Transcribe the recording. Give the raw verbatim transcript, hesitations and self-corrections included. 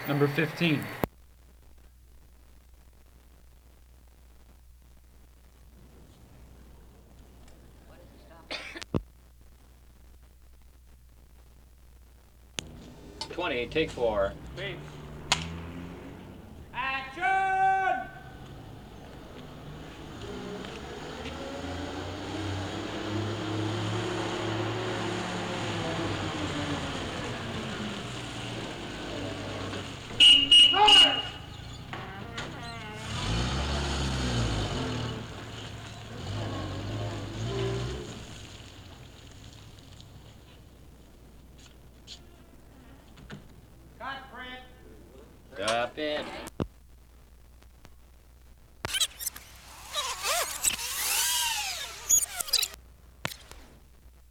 Number fifteen. twenty, take four. Wait. Action! Start! Cut, Fred. Stop it.